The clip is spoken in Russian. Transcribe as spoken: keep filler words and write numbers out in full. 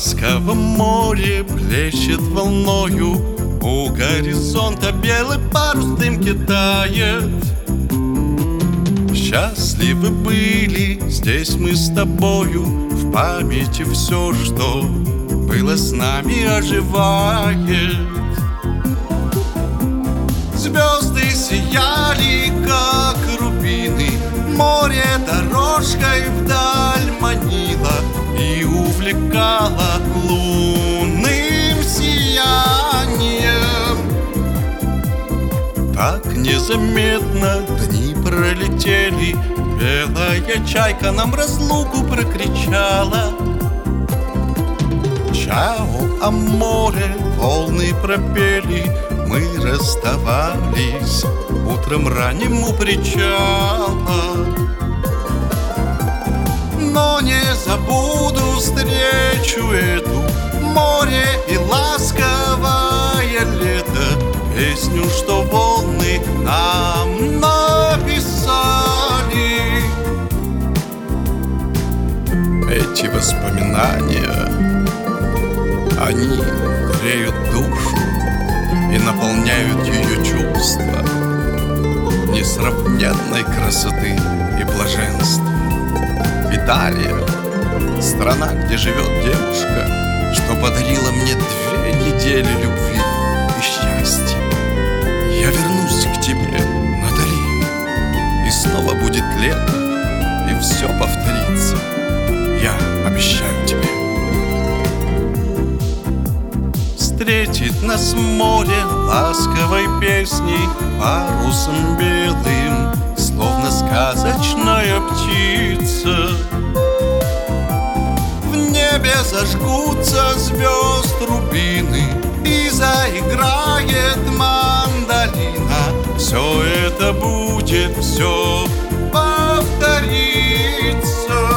ласково море плещет волною, у горизонта белый парус дымки тает. Счастливы были здесь мы с тобою, в памяти все, что было с нами, оживает. Звезды сияли, как рубины, море дорожкой вдаль манило и увлекало лунным сиянием. Так незаметно дни пролетели, белая чайка нам разлуку прокричала. Чао, аморе, волны пропели, мы расставались утром ранним у причала. Но не забуду встречу эту, море и ласковое лето, песню, что волны нам написали. Эти воспоминания, они греют душу и наполняют ее чувства несравненной красоты и блаженства. Италия — страна, где живет девушка, что подарила мне две недели любви и счастья. Я вернусь к тебе, Натали, и снова будет лето, и все повторится. Я обещаю тебе. Встретит нас море ласковой песней, парусом белым, словно сказочная птица. В небе зажгутся звезд рубины, и заиграет мандолина. Все это будет, все повторится.